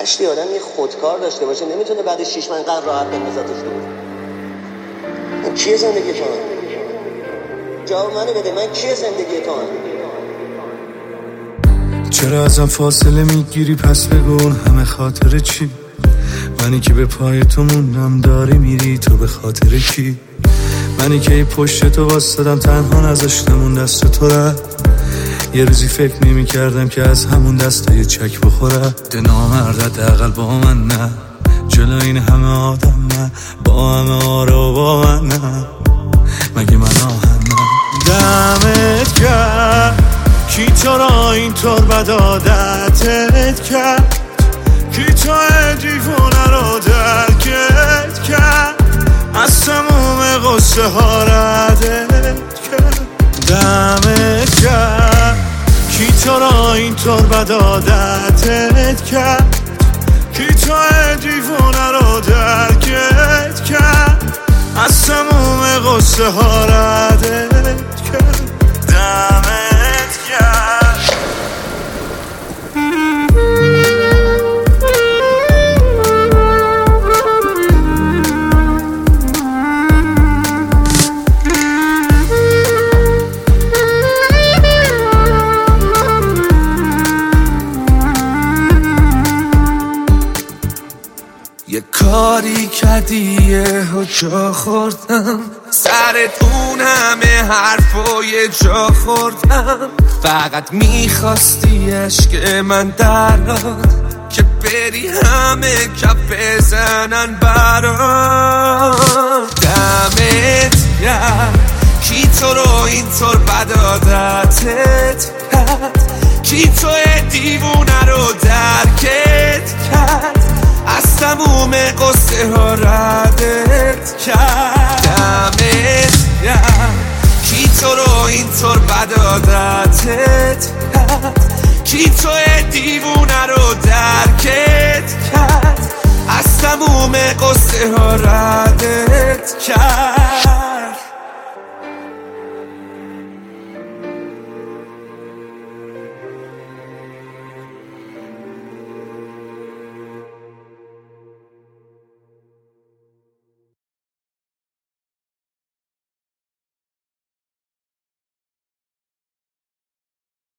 رشتی آدم یه خودکار داشته باشه نمیتونه بعد 6 ماه اینقدر راحت بندازتش دور. من کیه زندگی تو؟ جواب منو بده، من کیه زندگی تو؟ چرا ازم فاصله میگیری پس بگو همه خاطر چی؟ منی که به پای تو موندم داری میری تو به خاطر کی؟ منی که ای پشت تو واسدم تنها نذاشتم اون دست تو رفت. یه روزی فکر نمی کردم که از همون دسته یه چک بخوره. ده نامرد حداقل با من نه، جلو این همه آدم نه، با همه آرا با من نه، مگه من آهن نه. دمت کرد کی تو را اینطور بد عادتت کرد، کی تو دیوونه رو درکت کرد، از تموم قصه ها ردت کرد. دمت کرد کی تو را اینطور بد عادتت کرد، کی تو دیوونه رو درکت کرد، از تموم قصه ها ردت کرد. دمت کرد. یه کاری کردی یه جا خوردم، سرت اون همه حرفای جا خوردم، فقط میخواستی عشق من دراد که بری همه کف بزنن برات. دمت گرم کی تو رو اینطور بد عادتت کرد، کی تو دیوونه رو درکت کرد، از تموم قصه ها ردت کرد. دمت گرم کی تو رو اینطور بد عادتت کرد، کی تو دیوونه رو درکت کرد، از تموم قصه ها ردت کرد.